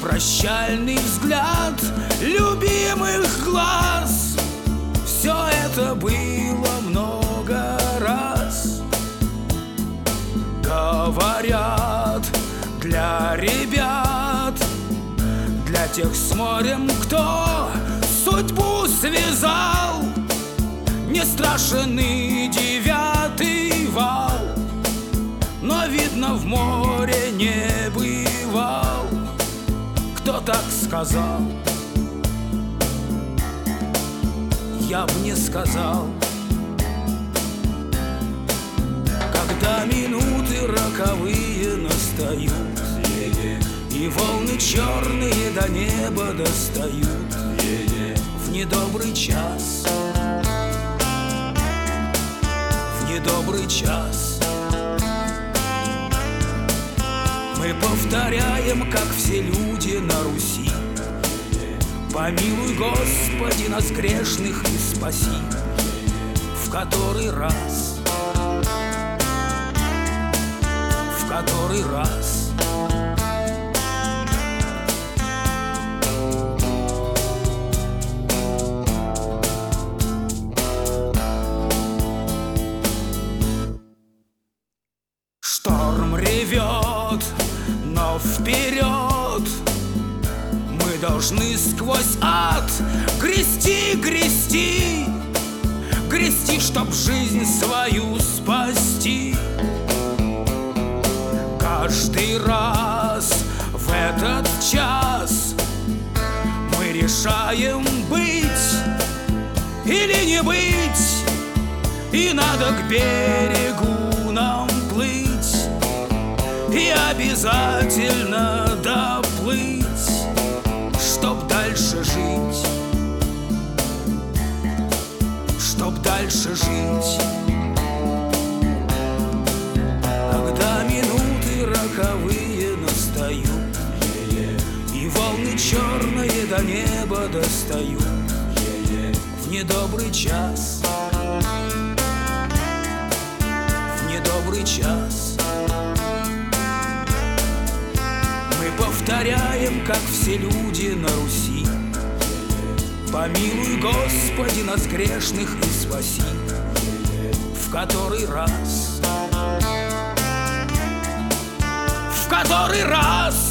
прощальный взгляд любимых глаз. Все это было много раз. Говорят, для ребят, для тех с морем, кто судьбу связал, не страшен и 9-й вал, но, видно, в море не бывал. Кто так сказал? Я б не сказал. Когда минуты роковые настают, и волны черные до неба достают, в недобрый час, в недобрый час мы повторяем, как все люди на Руси: помилуй, Господи, нас грешных и спаси. В который раз, в который раз шторм ревет, но вперед мы должны сквозь ад грести, грести, грести, чтоб жизнь свою спасти. Каждый раз в этот час мы решаем быть или не быть, и надо к берегу нам плыть, и обязательно доплыть, чтоб дальше жить, чтоб дальше жить. Когда минуты роковые настают, и волны черные до неба достают, в недобрый час, в недобрый час мы повторяем, как все люди на Руси: помилуй, Господи, нас грешных и спаси. В который раз, в который раз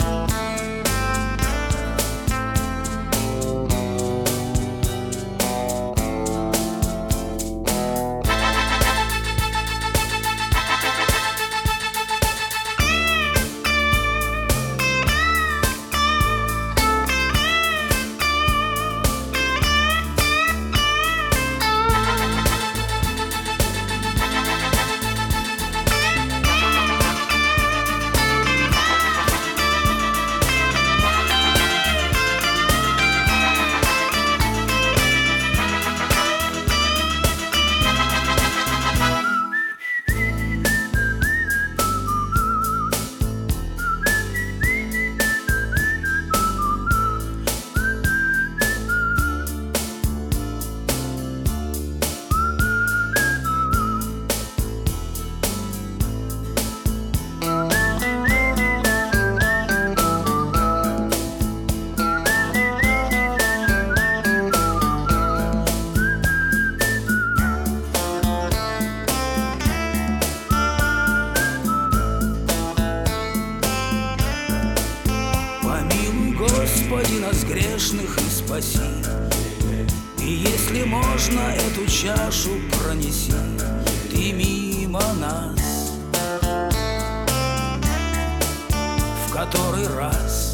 Господи, нас грешных и спаси. И если можно, эту чашу пронеси ты мимо нас. В который раз